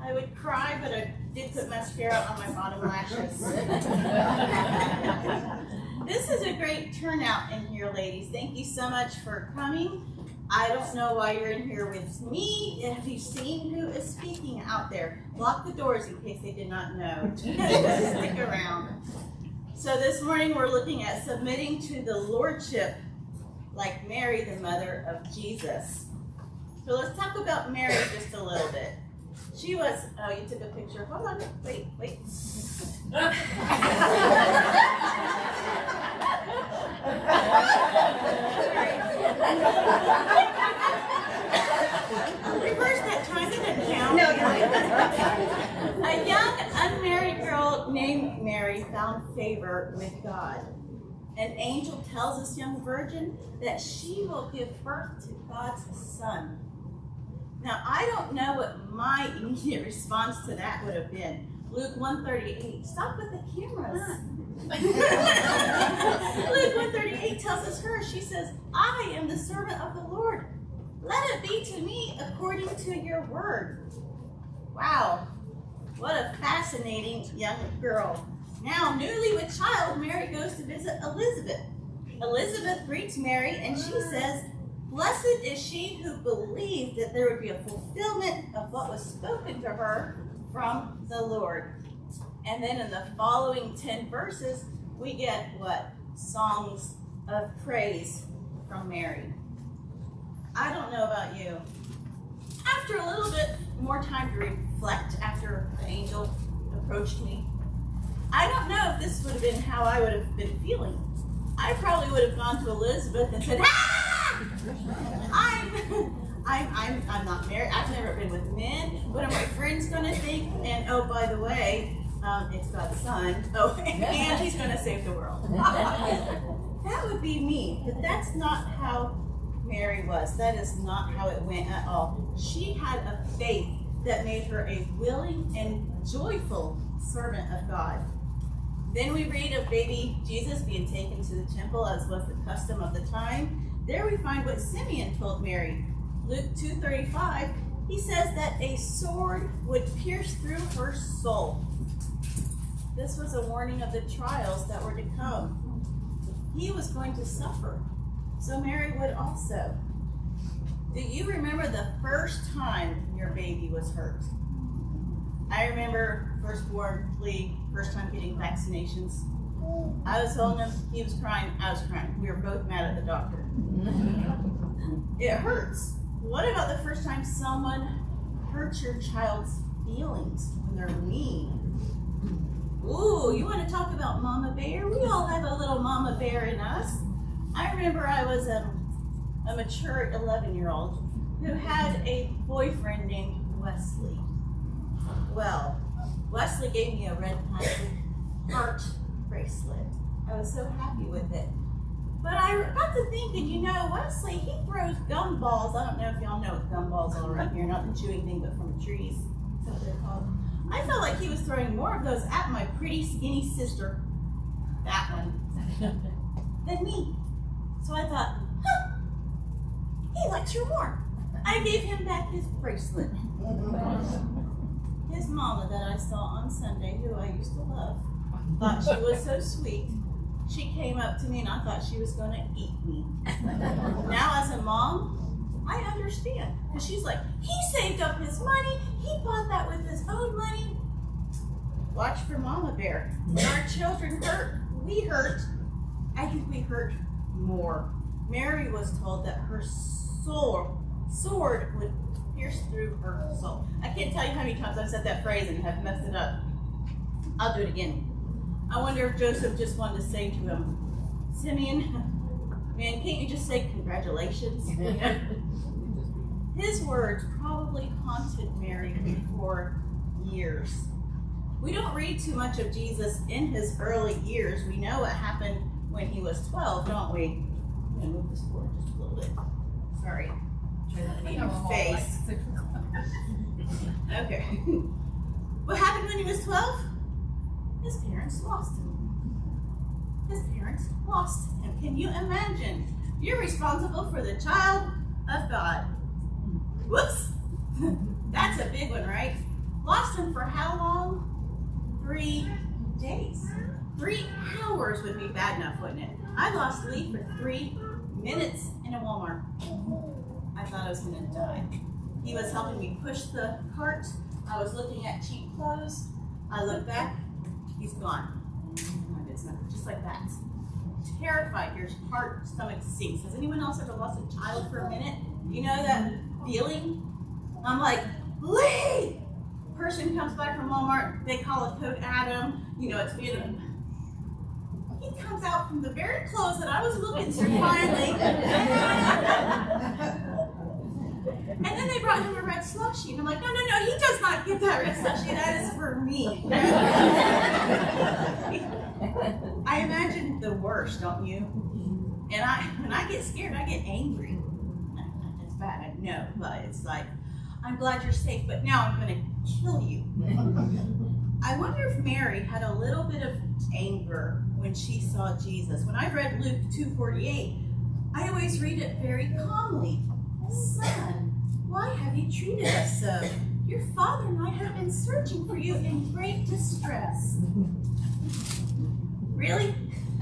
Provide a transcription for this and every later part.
I would cry, but I did put mascara on my bottom lashes. This is a great turnout in here, ladies. Thank you so much for coming. I don't know why you're in here with me. Have you seen who is speaking out there? Lock the doors in case they did not know. Stick around. So this morning we're looking at submitting to the Lordship like Mary, the mother of Jesus. So let's talk about Mary just a little bit. She was, oh, you took a picture. Hold on, wait. Reverse that time, it didn't count. No. A young unmarried girl named Mary found favor with God. An angel tells this young virgin that she will give birth to God's son. Now, I don't know what my immediate response to that would have been. Luke 1:38, stop with the cameras. Luke 1:38 tells us she says, I am the servant of the Lord. Let it be to me according to your word. Wow, what a fascinating young girl. Now, newly with child, Mary goes to visit Elizabeth. Elizabeth greets Mary and she says, blessed is she who believed that there would be a fulfillment of what was spoken to her from the Lord. And then in the following 10 verses, we get what? Songs of praise from Mary. I don't know about you. After a little bit more time to reflect after the angel approached me, I don't know if this would have been how I would have been feeling. I probably would have gone to Elizabeth and said, ah! I'm not married. I've never been with men. What are my friends going to think? And oh, by the way, it's God's son. Oh, and he's going to save the world. That would be me. But that's not how Mary was. That is not how it went at all. She had a faith that made her a willing and joyful servant of God. Then we read of baby Jesus being taken to the temple, as was the custom of the time. There we find what Simeon told Mary. Luke 2:35, he says that a sword would pierce through her soul. This was a warning of the trials that were to come. He was going to suffer, so Mary would also. Do you remember the first time your baby was hurt? I remember firstborn Lee, first time getting vaccinations. I was holding him, he was crying, I was crying. We were both mad at the doctor. It hurts. What about the first time someone hurts your child's feelings when they're mean? Ooh, you want to talk about Mama Bear? We all have a little Mama Bear in us. I remember I was a mature 11-year-old who had a boyfriend named Wesley. Well, Wesley gave me a red plastic heart bracelet. I was so happy with it. But I got to thinking, you know, Wesley, he throws gumballs. I don't know if y'all know what gumballs are around here, not the chewing thing, but from trees. That's what they're called. I felt like he was throwing more of those at my pretty skinny sister, that one, than me. So I thought, he likes her more. I gave him back his bracelet. His mama that I saw on Sunday, who I used to love, thought she was so sweet. She came up to me and I thought she was going to eat me. Now as a mom, I understand. Because she's like, he saved up his money. He bought that with his own money. Watch for Mama Bear. When our children hurt, we hurt. I think we hurt more. Mary was told that her sword would pierce through her soul. I can't tell you how many times I've said that phrase and have messed it up. I'll do it again. I wonder if Joseph just wanted to say to him, Simeon, man, can't you just say congratulations? His words probably haunted Mary for years. We don't read too much of Jesus in his early years. We know what happened when he was 12, don't we? I'm going to move this forward just a little bit. Sorry. Try not to eat your face. Okay. What happened when he was 12? His parents lost him. His parents lost him. Can you imagine? You're responsible for the child of God. Whoops. That's a big one, right? Lost him for how long? 3 days. 3 hours would be bad enough, wouldn't it? I lost Lee for 3 minutes in a Walmart. I thought I was going to die. He was helping me push the cart. I was looking at cheap clothes. I look back, he's gone. It's not just like that. Terrified, your heart, stomach sinks. Has anyone else ever lost a child for a minute? You know that feeling? I'm like, Lee! Person comes by from Walmart, they call a code Adam, you know, it's being. He comes out from the very clothes that I was looking through finally. And then they brought him a red slushie. And I'm like, no, he does not get that red slushie. That is for me. I imagine the worst, don't you? And when I get scared, I get angry. It's bad, I know, but it's like, I'm glad you're safe, but now I'm going to kill you. I wonder if Mary had a little bit of anger when she saw Jesus. When I read Luke 2:48, I always read it very calmly. Son, why have you treated us so? Your father and I have been searching for you in great distress. Really?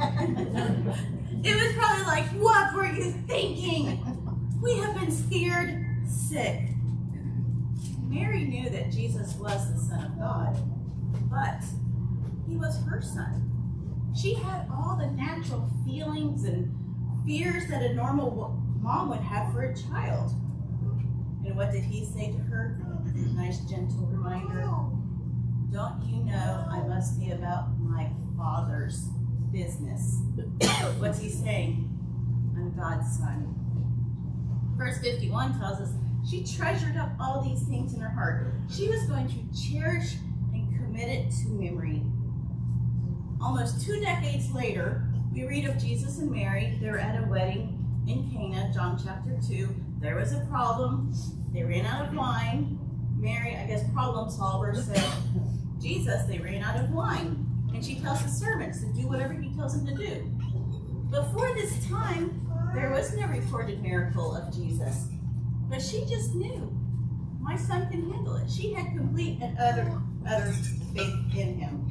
It was probably like, what were you thinking? We have been scared sick. Mary knew that Jesus was the Son of God, but he was her son. She had all the natural feelings and fears that a normal mom would have for a child. And what did he say to her? A nice, gentle reminder. Don't you know I must be about my Father's business? What's he saying? I'm God's son. Verse 51 tells us she treasured up all these things in her heart. She was going to cherish and commit it to memory. Almost 2 decades later, we read of Jesus and Mary. They were at a wedding in Cana, John chapter 2. There was a problem. They ran out of wine. Mary, I guess problem solver, said, Jesus, they ran out of wine. And she tells the servants to do whatever he tells them to do. Before this time, there was no recorded miracle of Jesus. But she just knew, my son can handle it. She had complete and utter faith in him.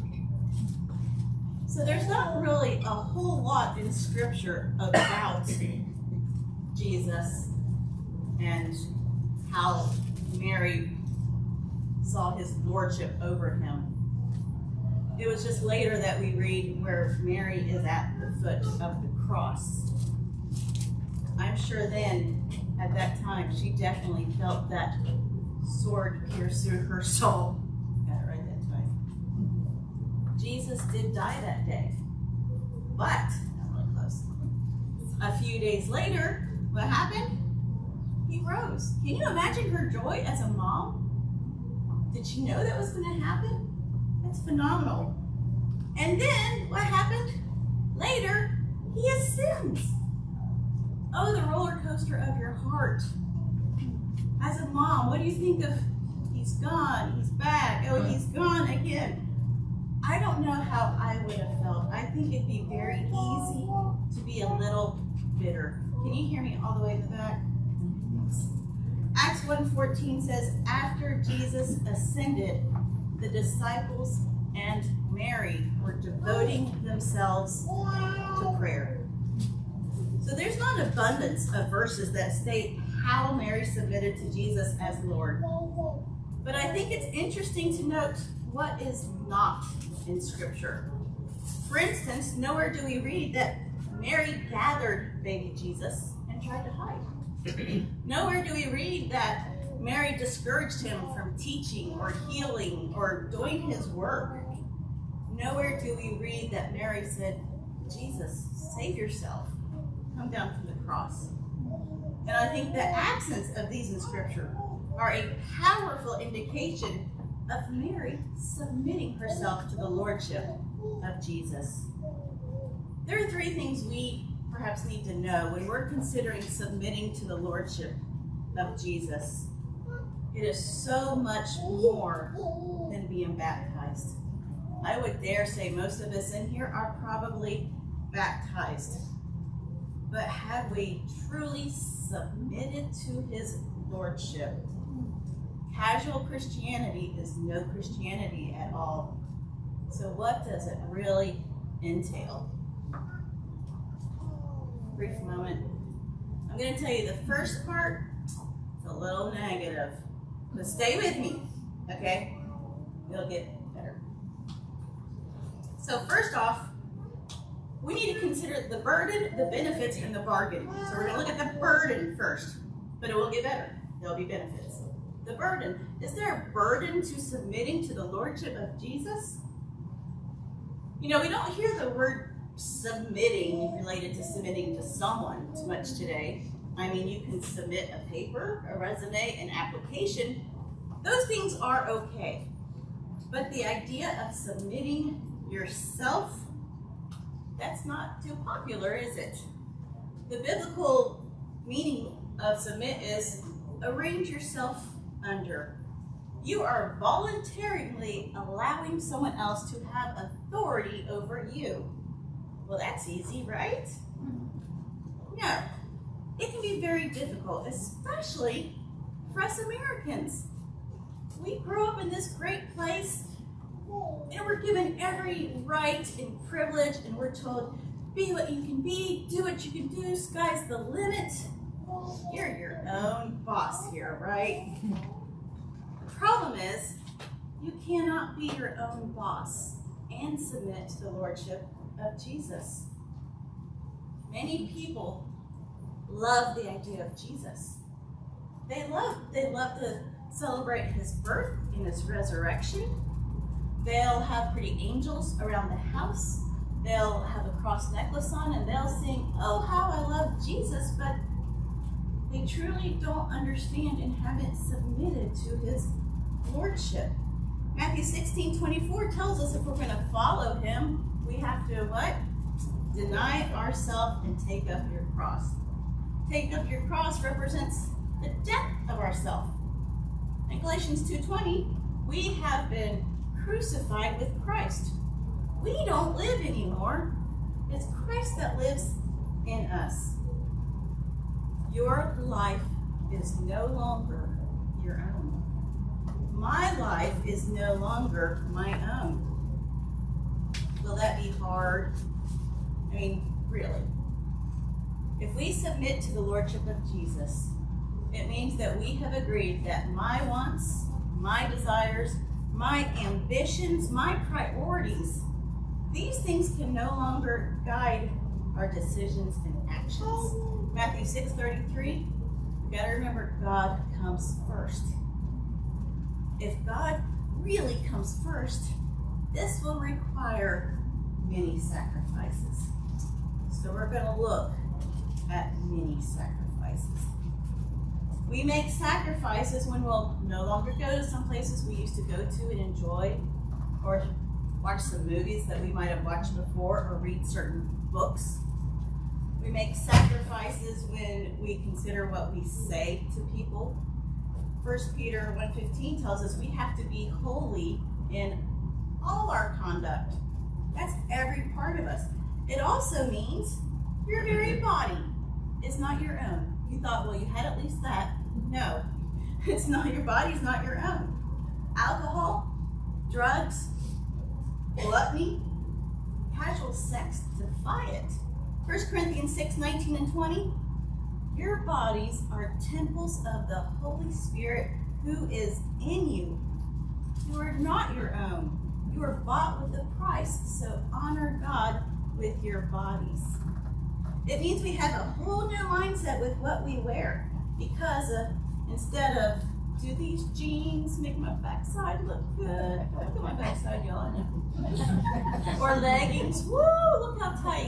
So there's not really a whole lot in Scripture about Jesus and how Mary saw his lordship over him. It was just later that we read where Mary is at the foot of the cross. I'm sure then, at that time, she definitely felt that sword pierce through her soul. Got it right that time. Jesus did die that day. But, not really close. A few days later, what happened? He rose. Can you imagine her joy as a mom? Did she know that was going to happen? That's phenomenal. And then, what happened? Later, he ascends. Oh, the roller coaster of your heart. As a mom, what do you think of, he's gone, he's back, oh, he's gone again? I don't know how I would have felt. I think it'd be very easy to be a little bitter. Can you hear me all the way in the back? Acts 1:14 says, after Jesus ascended, the disciples and Mary were devoting themselves to prayer. So there's not an abundance of verses that state how Mary submitted to Jesus as Lord. But I think it's interesting to note what is not in Scripture. For instance, nowhere do we read that Mary gathered baby Jesus and tried to hide. Nowhere do we read that Mary discouraged him from teaching or healing or doing his work. Nowhere do we read that Mary said, Jesus, save yourself. Come down from the cross. And I think the absence of these in Scripture are a powerful indication of Mary submitting herself to the lordship of Jesus. There are 3 things we perhaps need to know when we're considering submitting to the lordship of Jesus. It is so much more than being baptized. I would dare say most of us in here are probably baptized. But have we truly submitted to his lordship? Casual Christianity is no Christianity at all. So what does it really entail? Brief moment. I'm going to tell you the first part is a little negative, but stay with me, okay? It'll get better. So first off, we need to consider the burden, the benefits, and the bargain. So we're going to look at the burden first, but it will get better. There'll be benefits. The burden. Is there a burden to submitting to the lordship of Jesus? You know, we don't hear the word submitting related to submitting to someone too much today. I mean, you can submit a paper, a resume, an application. Those things are okay. But the idea of submitting yourself, that's not too popular, is it? The biblical meaning of submit is arrange yourself under. You are voluntarily allowing someone else to have authority over you. Well, that's easy, right? No. It can be very difficult, especially for us Americans. We grew up in this great place, and we're given every right and privilege, and we're told, be what you can be, do what you can do, sky's the limit. You're your own boss here, right? The problem is, you cannot be your own boss and submit to the lordship of Jesus. Many people love the idea of Jesus. They love to celebrate his birth and his resurrection. They'll have pretty angels around the house. They'll have a cross necklace on and they'll sing, oh, how I love Jesus, but they truly don't understand and haven't submitted to his lordship. Matthew 16:24 tells us if we're going to follow him, we have to what? Deny ourselves and take up your cross. Take up your cross represents the death of ourselves. In Galatians 2:20, we have been crucified with Christ. We don't live anymore. It's Christ that lives in us. Your life is no longer your own. My life is no longer my own. Will that be hard? I mean, really. If we submit to the lordship of Jesus, it means that we have agreed that my wants, my desires, my ambitions, my priorities, these things can no longer guide our decisions and actions. Matthew 6:33, we gotta remember God comes first. If God really comes first, this will require many sacrifices. So we're gonna look at many sacrifices. We make sacrifices when we'll no longer go to some places we used to go to and enjoy, or watch some movies that we might have watched before, or read certain books. We make sacrifices when we consider what we say to people. 1 Peter 1:15 tells us we have to be holy in all our conduct. That's every part of us. It also means your very body is not your own. You thought, well, you had at least that. No, it's not. Your body's not your own. Alcohol, drugs, gluttony, casual sex, defy it. 1 Corinthians 6:19 and 20. Your bodies are temples of the Holy Spirit who is in you. You are not your own. You are bought with a price, so honor God with your bodies. It means we have a whole new mindset with what we wear, because instead of, do these jeans make my backside look good? Look at my backside, y'all. Or leggings, woo, look how tight.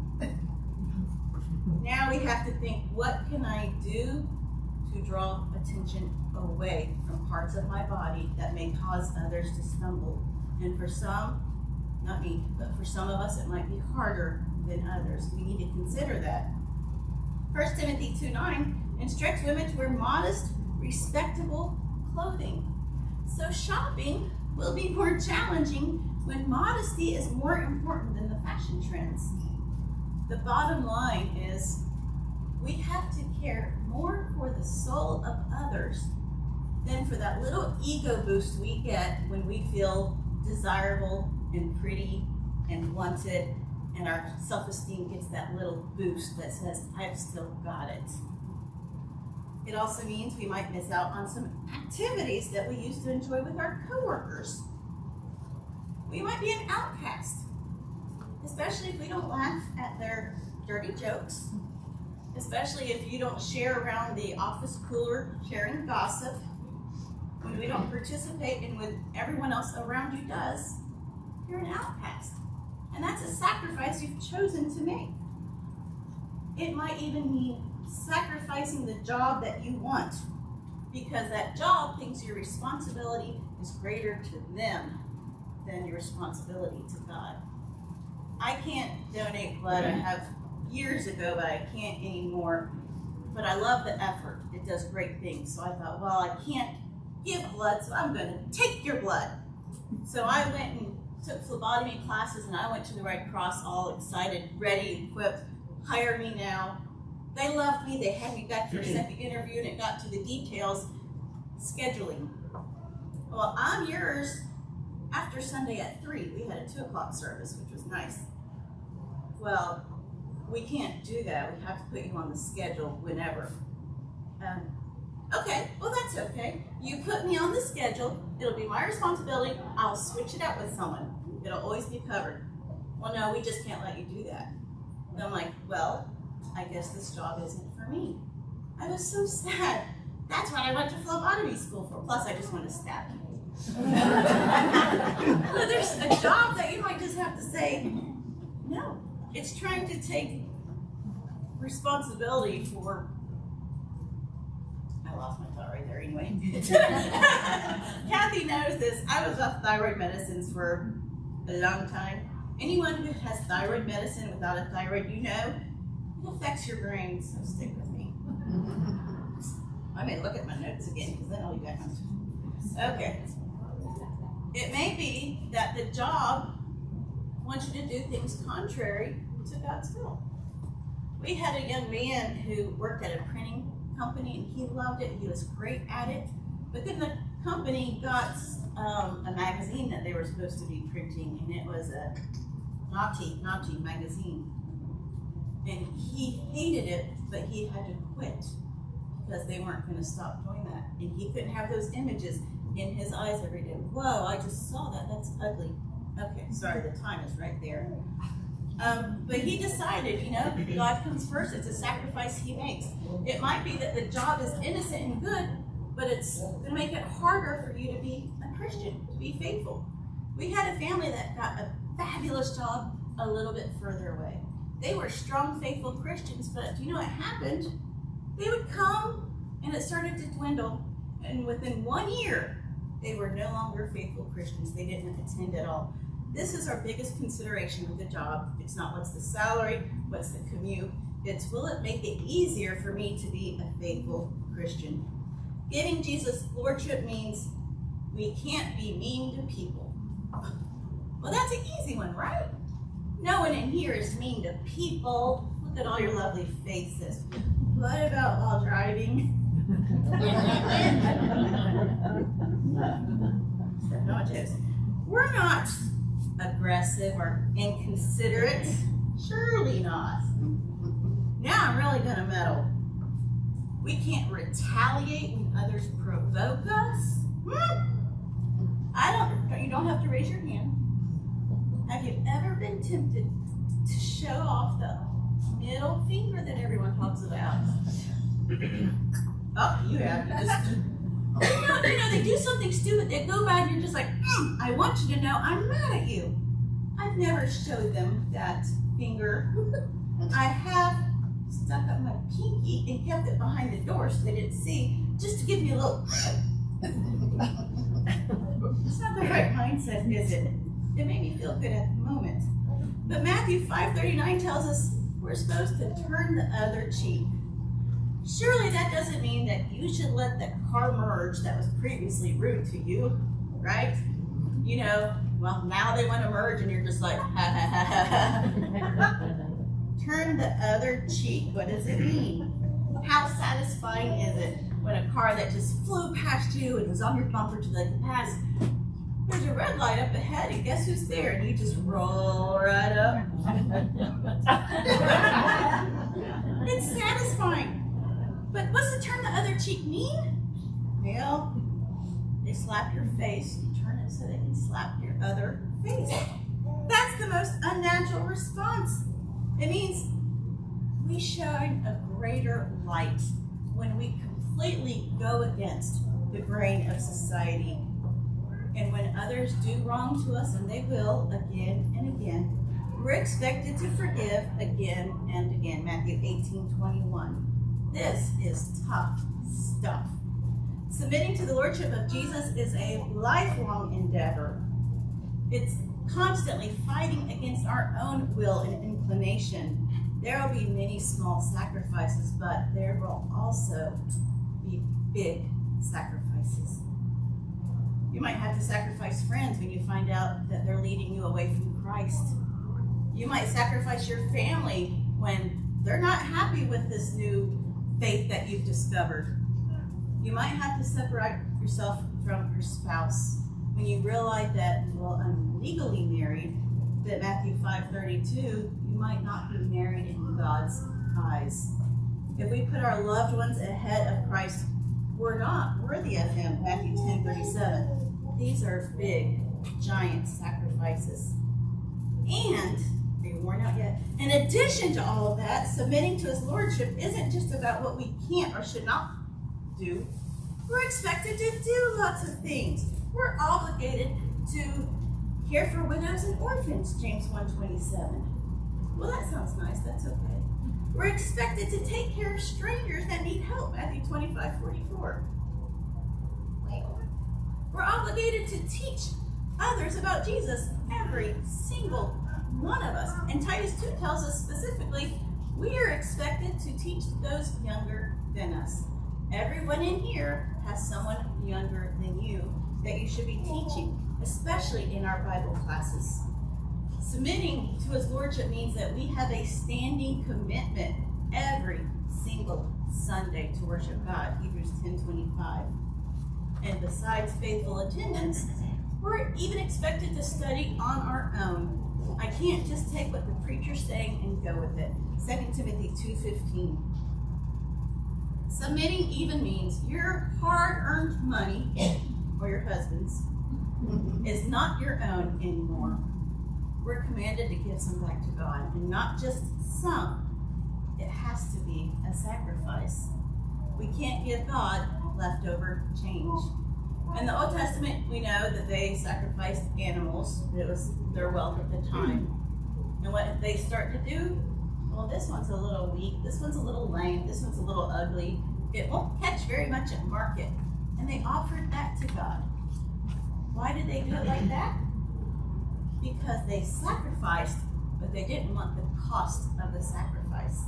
Now we have to think, what can I do to draw attention away from parts of my body that may cause others to stumble? And for some, not me, but for some of us, it might be harder than others. We need to consider that. 1 Timothy 2:9 instructs women to wear modest, respectable clothing. So shopping will be more challenging when modesty is more important than the fashion trends. The bottom line is we have to care more for the soul of others than for that little ego boost we get when we feel desirable and pretty and wanted, and our self-esteem gets that little boost that says, I've still got it. It also means we might miss out on some activities that we used to enjoy with our coworkers. We might be an outcast, especially if we don't laugh at their dirty jokes, especially if you don't share around the office cooler sharing gossip, when we don't participate in what everyone else around you does. You're an outcast, and that's a sacrifice you've chosen to make. It might even mean sacrificing the job that you want, because that job thinks your responsibility is greater to them than your responsibility to God. I can't donate blood. I have years ago, but I can't anymore. But I love the effort. It does great things. So I thought, well, I can't give blood, so I'm going to take your blood. So I went and took phlebotomy classes, and I went to the Red Cross all excited, ready, equipped. Hire me now. They loved me. They had me back for a second interview, and it got to the details. Scheduling. Well, I'm yours after Sunday at 3. We had a 2 o'clock service, which was nice. Well, we can't do that. We have to put you on the schedule whenever. Okay, well, that's okay. You put me on the schedule. It'll be my responsibility. I'll switch it out with someone. It'll always be covered. Well, no, we just can't let you do that. And I'm like, well, I guess this job isn't for me. I was so sad. That's what I went to phlebotomy school for. Plus, I just want to stab you. So there's a job that you might just have to say, no. It's trying to take responsibility for, I lost my thought right there anyway. Kathy knows this. I was off thyroid medicines for a long time. Anyone who has thyroid medicine without a thyroid, you know, it affects your brain, so stick with me. I may look at my notes again, because then I'll be back on. Okay. It may be that the job wants you to do things contrary to God's will. We had a young man who worked at a printing company, and he loved it. He was great at it. But then the company got a magazine that they were supposed to be printing, and it was a naughty magazine. And he hated it, but he had to quit because they weren't going to stop doing that. And he couldn't have those images in his eyes every day. Whoa, I just saw that. That's ugly. Okay, sorry, the time is right there. But he decided, you know, God comes first. It's a sacrifice he makes. It might be that the job is innocent and good, but it's going to make it harder for you to be a Christian, to be faithful. We had a family that got a fabulous job a little bit further away. They were strong, faithful Christians, but do you know what happened? They would come, and it started to dwindle, and within 1 year, they were no longer faithful Christians. They didn't attend at all. This is our biggest consideration with the job. It's not what's the salary, what's the commute. It's will it make it easier for me to be a faithful Christian? Giving Jesus lordship means we can't be mean to people. Well, that's an easy one, right? No one in here is mean to people. Look at all your lovely faces. What about while driving? No jokes. We're not aggressive or inconsiderate. Surely not. Now I'm really gonna meddle. We can't retaliate when others provoke us. You don't have to raise your hand. Have you ever been tempted to show off the middle finger that everyone talks about? Oh, you have. You just, you know, they do something stupid. They go by and you're just like, I want you to know I'm mad at you. I've never showed them that finger. I have stuck up my pinky and kept it behind the door so they didn't see, just to give me a little. It's not the right mindset, is it? It made me feel good at the moment. But Matthew 5:39 tells us we're supposed to turn the other cheek. Surely that doesn't mean that you should let the car merge that was previously rude to you, right? You know, well, now they want to merge and you're just like, ha ha ha ha ha. Turn the other cheek. What does it mean? How satisfying is it when a car car that just flew past you and was on your bumper to the pass. There's a red light up ahead, and guess who's there? And you just roll right up. It's satisfying. But what's the turn the other cheek mean? Well, they slap your face. You turn it so they can slap your other face. That's the most unnatural response. It means we shine a greater light when we completely go against the grain of society. And when others do wrong to us, and they will again and again, we're expected to forgive again and again. Matthew 18:21. This is tough stuff. Submitting to the Lordship of Jesus is a lifelong endeavor. It's constantly fighting against our own will and inclination. There will be many small sacrifices, but there will also be big sacrifices. You might have to sacrifice friends when you find out that they're leading you away from Christ. You might sacrifice your family when they're not happy with this new faith that you've discovered. You might have to separate yourself from your spouse when you realize that, well, I'm legally married, that Matthew 5:32, you might not be married in God's eyes. If we put our loved ones ahead of Christ, we're not worthy of him, Matthew 10:37. These are big, giant sacrifices. And, are you worn out yet? In addition to all of that, submitting to his lordship isn't just about what we can't or should not do. We're expected to do lots of things. We're obligated to care for widows and orphans, James 1:27. Well, that sounds nice. That's okay. We're expected to take care of strangers that need help, Matthew 25:44. We're obligated to teach others about Jesus, every single one of us. And Titus 2 tells us specifically, we are expected to teach those younger than us. Everyone in here has someone younger than you that you should be teaching, especially in our Bible classes. Submitting to his lordship means that we have a standing commitment every single Sunday to worship God, Hebrews 10:25. And besides faithful attendance, we're even expected to study on our own. I can't just take what the preacher's saying and go with it. 2 Timothy 2:15. Submitting even means your hard-earned money, or your husband's, is not your own anymore. We're commanded to give some back to God, and not just some. It has to be a sacrifice. We can't give God leftover change. In the Old Testament, we know that they sacrificed animals. It was their wealth at the time. And what did they start to do? Well, this one's a little weak, this one's a little lame, this one's a little ugly. It won't catch very much at market. And they offered that to God. Why did they do it like that? Because they sacrificed, but they didn't want the cost of the sacrifice.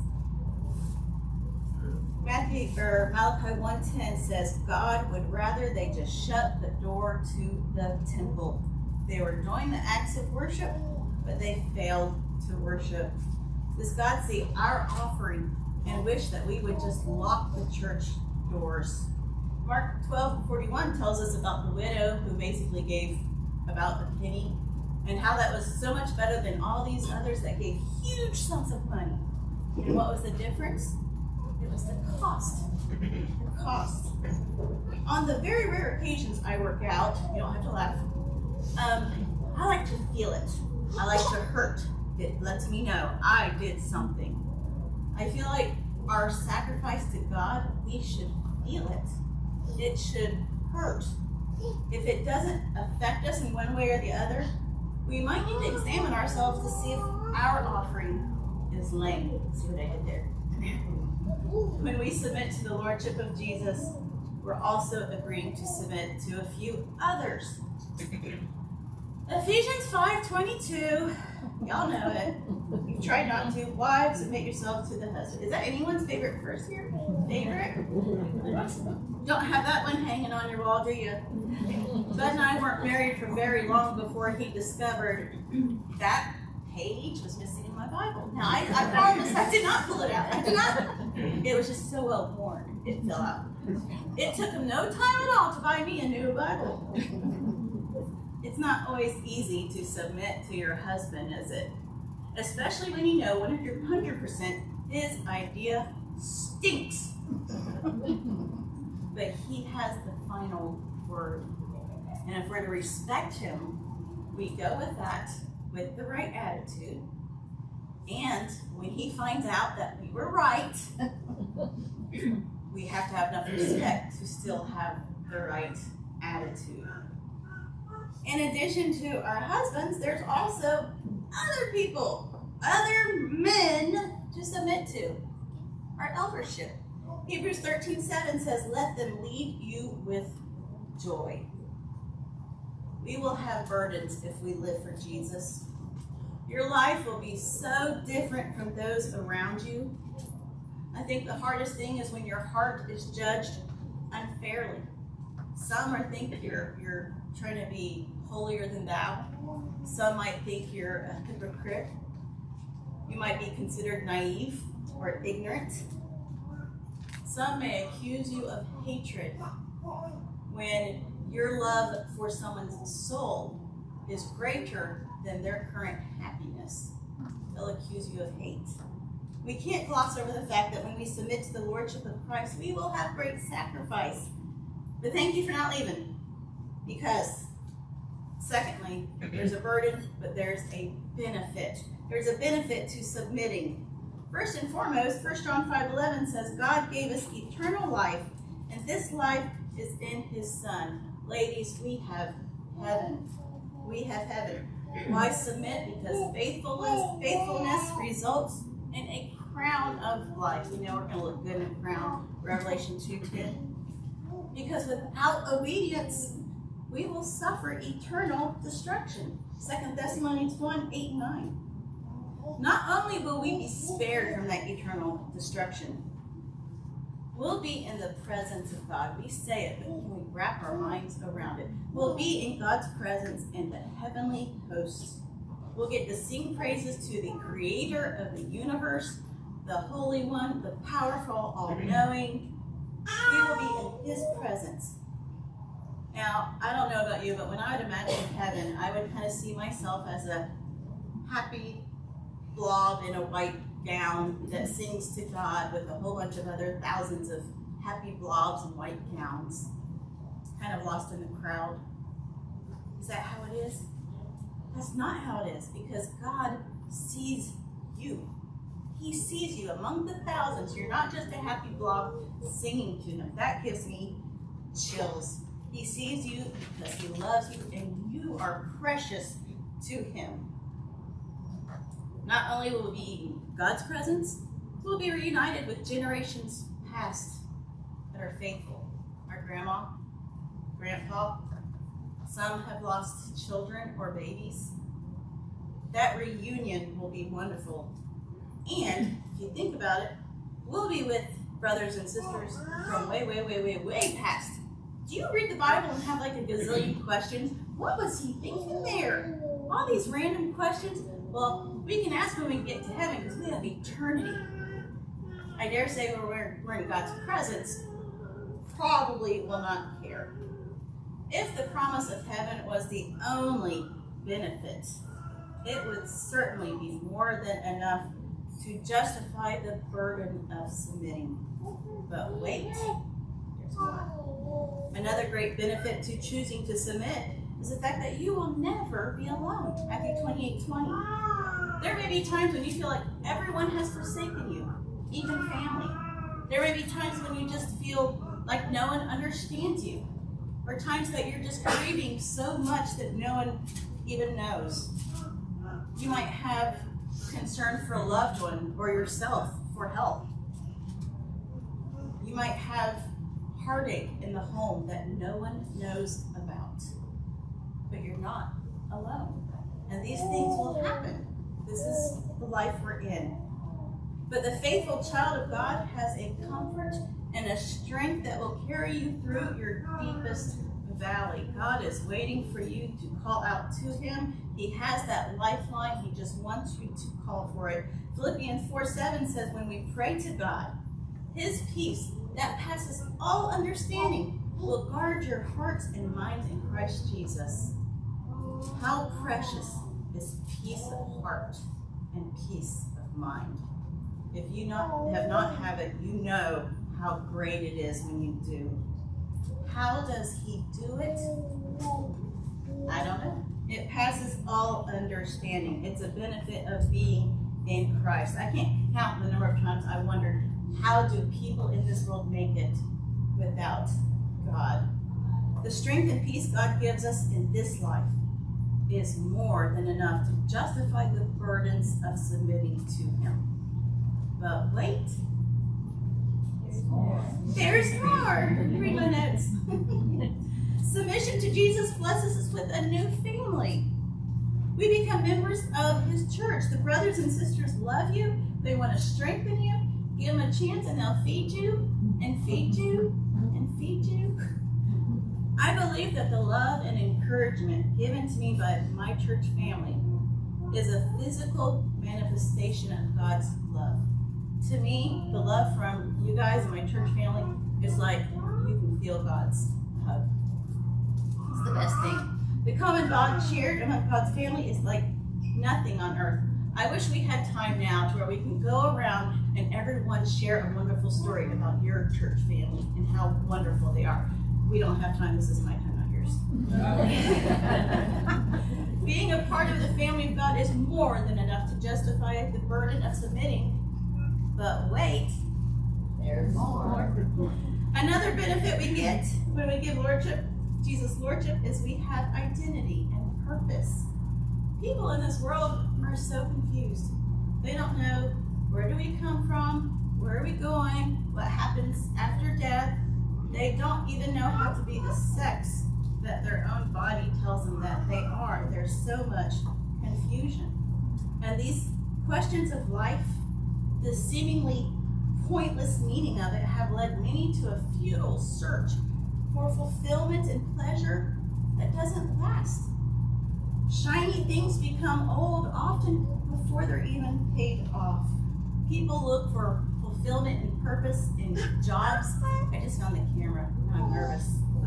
Malachi 1:10 says, God would rather they just shut the door to the temple. They were doing the acts of worship, but they failed to worship. Does God see our offering and wish that we would just lock the church doors? Mark 12:41 tells us about the widow who basically gave about a penny, and how that was so much better than all these others that gave huge sums of money. And what was the difference? It was the cost. The cost. On the very rare occasions I work out, you don't have to laugh, I like to feel it. I like to hurt. It lets me know I did something. I feel like our sacrifice to God, we should feel it. It should hurt. If it doesn't affect us in one way or the other, we might need to examine ourselves to see if our offering is lame. See what I did there? When we submit to the lordship of Jesus, we're also agreeing to submit to a few others. Ephesians 5:22, y'all know it. You've tried not to. Wives, submit yourself to the husband. Is that anyone's favorite verse here? Favorite? Don't have that one hanging on your wall, do you? Bud and I weren't married for very long before he discovered that page was missing in my Bible. Now, I promise I did not pull it out. I did not. It was just so well worn, it fell out. It took him no time at all to buy me a new Bible. It's not always easy to submit to your husband, is it? Especially when you know 100% his idea stinks. But he has the final word. And if we're to respect him, we go with that with the right attitude. And when he finds out that we were right, we have to have enough respect to still have the right attitude. In addition to our husbands, there's also other people, other men to submit to. Our eldership. Hebrews 13:7 says, let them lead you with joy. We will have burdens if we live for Jesus. Your life will be so different from those around you. I think the hardest thing is when your heart is judged unfairly. Some think you're trying to be holier than thou. Some might think you're a hypocrite. You might be considered naive or ignorant. Some may accuse you of hatred when your love for someone's soul is greater than their current happiness. They'll accuse you of hate. We can't gloss over the fact that when we submit to the Lordship of Christ, we will have great sacrifice. But thank you for not leaving. Because, secondly, there's a burden, but there's a benefit. There's a benefit to submitting. First and foremost, 1 John 5:11 says, God gave us eternal life, and this life is in his Son. Ladies, we have heaven. We have heaven. Why submit? Because faithfulness results in a crown of life. We know we're going to look good in a crown. Revelation 2:10. Because without obedience, we will suffer eternal destruction. 2 Thessalonians 1:8-9. Not only will we be spared from that eternal destruction, we'll be in the presence of God. We say it, but can we wrap our minds around it? We'll be in God's presence in the heavenly hosts. We'll get to sing praises to the Creator of the universe, the Holy One, the powerful, all-knowing. We will be in his presence. Now, I don't know about you, but when I would imagine heaven, I would kind of see myself as a happy blob in a white gown that sings to God with a whole bunch of other thousands of happy blobs in white gowns, kind of lost in the crowd. Is that how it is? That's not how it is, because God sees you. He sees you among the thousands. You're not just a happy blob singing to him. That gives me chills. He sees you because he loves you, and you are precious to him. Not only will we be in God's presence, we'll be reunited with generations past that are faithful. Our grandma, grandpa, some have lost children or babies. That reunion will be wonderful. And if you think about it, we'll be with brothers and sisters from way past. Do you read the Bible and have like a gazillion questions? What was he thinking there? All these random questions? Well, we can ask when we get to heaven because we have eternity. I dare say when we're in God's presence, probably will not care. If the promise of heaven was the only benefit, it would certainly be more than enough to justify the burden of submitting. But wait, there's more. Another great benefit to choosing to submit is the fact that you will never be alone. Matthew 28:20. There may be times when you feel like everyone has forsaken you, even family. There may be times when you just feel like no one understands you, or times that you're just grieving so much that no one even knows. You might have concern for a loved one or yourself for help. You might have heartache in the home that no one knows about. But you're not alone. And these things will happen. This is the life we're in. But the faithful child of God has a comfort and a strength that will carry you through your deepest valley. God is waiting for you to call out to him. He has that lifeline. He just wants you to call for it. Philippians 4:7 says, when we pray to God, his peace that passes all understanding will guard your hearts and minds in Christ Jesus. How precious is peace of heart and peace of mind. If you have not have it, you know how great it is when you do. How does he do it? I don't know. It passes all understanding. It's a benefit of being in Christ. I can't count the number of times I wondered, how do people in this world make it without God? The strength and peace God gives us in this life is more than enough to justify the burdens of submitting to him. But wait, there's more. There's more. Read my notes. Submission to Jesus blesses us with a new family. We become members of his church. The brothers and sisters love you. They want to strengthen you. Give them a chance and they'll feed you and feed you and feed you. I believe that the love and encouragement given to me by my church family is a physical manifestation of God's love. To me, the love from you guys and my church family is like you can feel God's hug. It's the best thing. The common bond shared among God's family is like nothing on earth. I wish we had time now to where we can go around and everyone share a wonderful story about your church family and how wonderful they are. We don't have time. This is my time, not yours. Being a part of the family of God is more than enough to justify the burden of submitting. But wait, there's more. Another benefit we get when we give lordship, Jesus' lordship, is we have identity and purpose. People in this world are so confused. They don't know, where do we come from? Where are we going? What happens after death? They don't even know how to be the sex that their own body tells them that they are. There's so much confusion. And these questions of life, the seemingly pointless meaning of it, have led many to a futile search for fulfillment and pleasure that doesn't last. Shiny things become old often before they're even paid off. People look for fulfillment and purpose in jobs. I just found the camera. Now I'm nervous.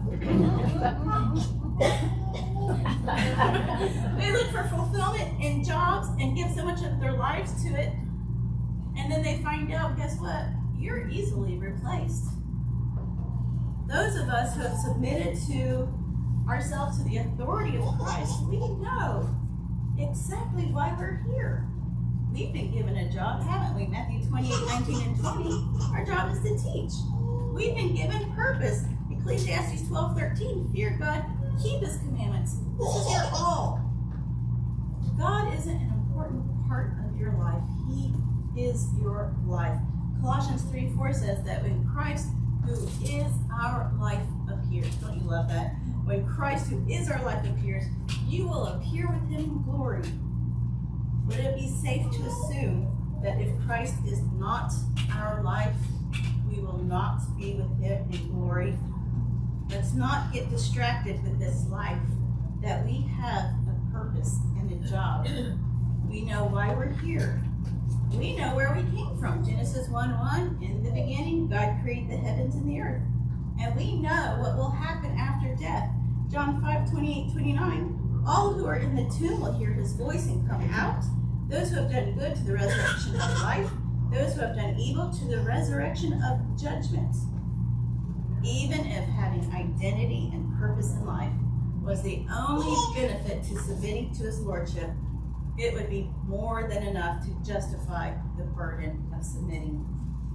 They look for fulfillment in jobs and give so much of their lives to it. And then they find out, guess what? You're easily replaced. Those of us who have submitted to ourselves to the authority of Christ, we know exactly why we're here. We've been given a job, haven't we? Matthew 28:19 and 20. Our job is to teach. We've been given purpose. Ecclesiastes 12:13. Fear God, keep his commandments. This is your all. God isn't an important part of your life. He is your life. Colossians 3:4 says that when Christ, who is our life, appears. Don't you love that? When Christ, who is our life, appears, you will appear with him in glory. Would it be safe to assume that if Christ is not our life, we will not be with him in glory? Let's not get distracted with this life, that we have a purpose and a job. We know why we're here. We know where we came from. Genesis 1:1, in the beginning, God created the heavens and the earth. And we know what will happen after death. John 5:28-29. All who are in the tomb will hear his voice and come out. Those who have done good to the resurrection of life. Those who have done evil to the resurrection of judgment. Even if having identity and purpose in life was the only benefit to submitting to his lordship, it would be more than enough to justify the burden of submitting.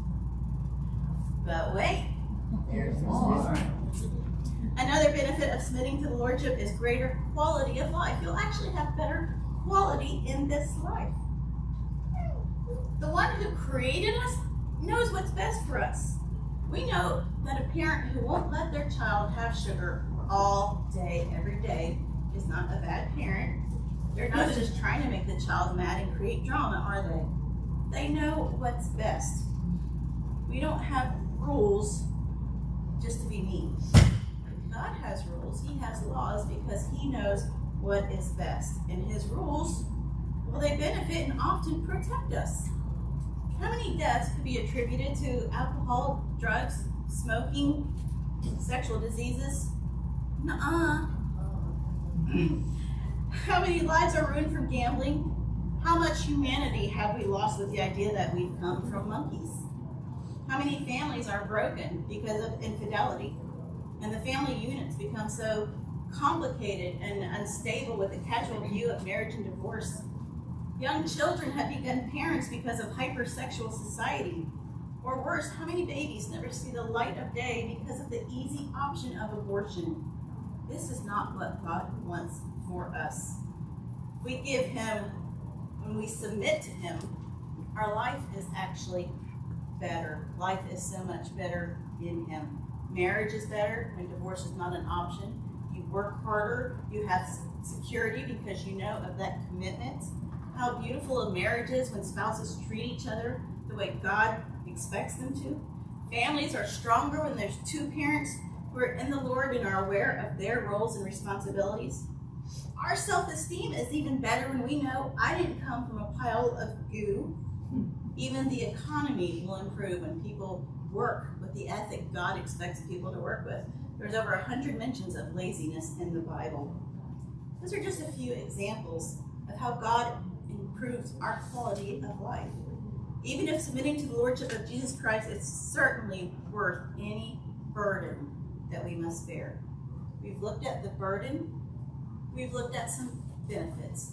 But wait, there's more. Another benefit of submitting to the lordship is greater quality of life. You'll actually have better quality in this life. The one who created us knows what's best for us. We know that a parent who won't let their child have sugar all day, every day, is not a bad parent. They're not just trying to make the child mad and create drama, are they? They know what's best. We don't have rules just to be mean. God has rules. He has laws because he knows what is best. And his rules, well, they benefit and often protect us. How many deaths could be attributed to alcohol, drugs, smoking, sexual diseases? Nuh-uh. How many lives are ruined from gambling? How much humanity have we lost with the idea that we've come from monkeys? How many families are broken because of infidelity? And the family units become so complicated and unstable with a casual view of marriage and divorce. Young children have become parents because of hypersexual society. Or worse, how many babies never see the light of day because of the easy option of abortion? This is not what God wants for us. We give him, when we submit to him, our life is actually better. Life is so much better in him. Marriage is better when divorce is not an option. You work harder, you have security because you know of that commitment. How beautiful a marriage is when spouses treat each other the way God expects them to. Families are stronger when there's two parents who are in the Lord and are aware of their roles and responsibilities. Our self-esteem is even better when we know I didn't come from a pile of goo. Even the economy will improve when people work with the ethic God expects people to work with. There's over 100 mentions of laziness in the Bible. Those are just a few examples of how God improves our quality of life. Even if submitting to the Lordship of Jesus Christ is certainly worth any burden that we must bear. We've looked at the burden. We've looked at some benefits.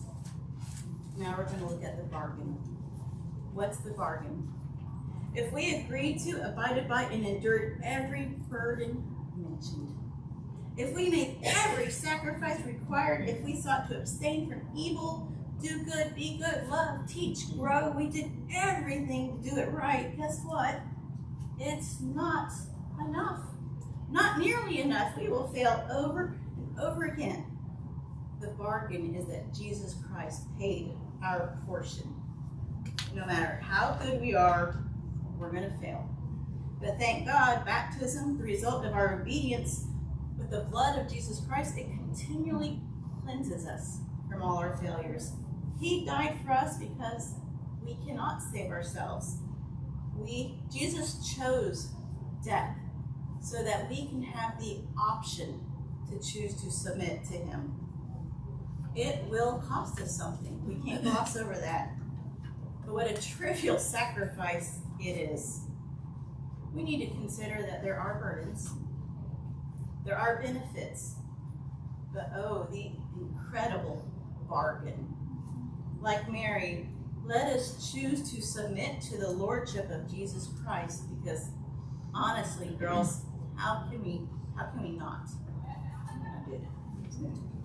Now we're going to look at the bargain. What's the bargain? If we agreed to, abided by, and endured every burden mentioned, if we made every sacrifice required, if we sought to abstain from evil, do good, be good, love, teach, grow, we did everything to do it right, guess what? It's not enough. Not nearly enough. We will fail over and over again. The bargain is that Jesus Christ paid our portion. No matter how good we are, we're going to fail. But thank God, baptism, the result of our obedience with the blood of Jesus Christ, it continually cleanses us from all our failures. He died for us because we cannot save ourselves. Jesus chose death so that we can have the option to choose to submit to him. It will cost us something. We can't gloss over that. But what a trivial sacrifice it is. We need to consider that there are burdens. There are benefits. But oh, the incredible bargain. Like Mary, let us choose to submit to the Lordship of Jesus Christ, because honestly, girls, how can we not? I did.